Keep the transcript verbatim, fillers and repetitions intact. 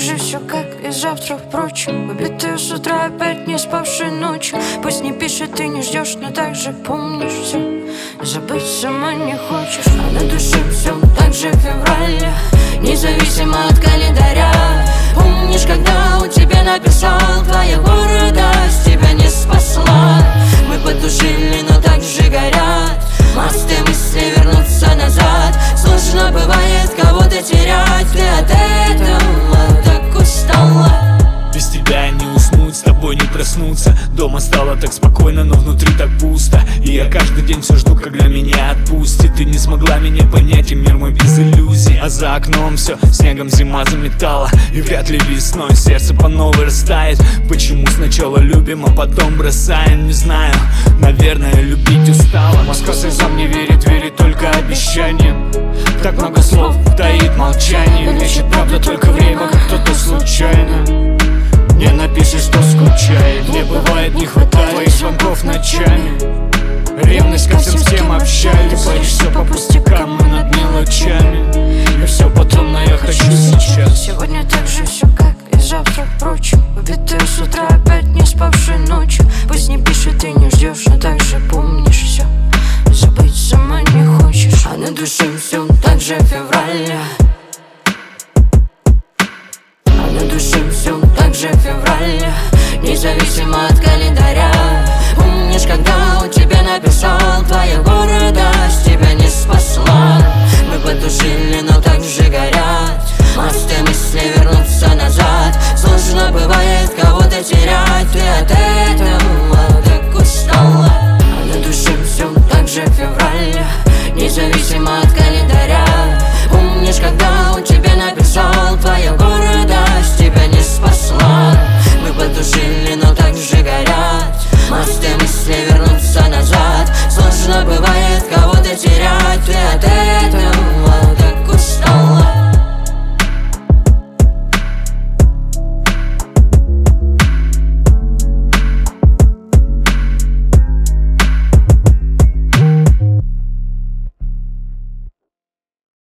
же все, как и завтра, впрочем. Убитые с утра, опять не спавшие ночью. Пусть не пишет, ты не ждешь, но так же помнишь все. Забыть сама не хочешь, а на душе все так же февраля, независимо от календаря. Помнишь, когда у тебя написал твоя города, с тебя не спасла. Мы потушили, но так же горят мосты, мысли вернуться назад. Сложно бывает кого-то терять, ты от этого так устала. Без тебя не уснуть, с тобой не проснуться. Дома стало так спокойно, но внутри так пусто. И я каждый день все жду, когда меня отпустит. Ты не смогла меня понять, и мир мой без иллюзий. А за окном все снегом зима заметала, и вряд ли весной сердце по новой растает. Почему сначала любим, а потом бросаем, не знаю. Наверное, любить устала. Москва слезам не верит, верит только обещаниям. Так много слов таит молчание. Лечит правда только время, как кто-то случайно не напишешь, что скучает. Мне бывает не хватает твоих звонков ночами. Ревность ко всем, с кем общаюсь. Боишься по пустякам и над мелочами. И все потом, но я хочу сейчас. Сегодня так же все, как и завтра, впрочем. Убитые с утра, опять не спавшие ночью. Пусть не пишет, ты не ждешь, но так же помнишь все. Забыть сама не хочешь, а на душе все так же февраля. На душе все так же февраля, независимо от календаря. Помнишь, когда у тебя написал твоя города, с тебя не спасла. Мы потушили, но так же горят мосты, мысли вернуться назад. Сложно бывает кого-то терять, ты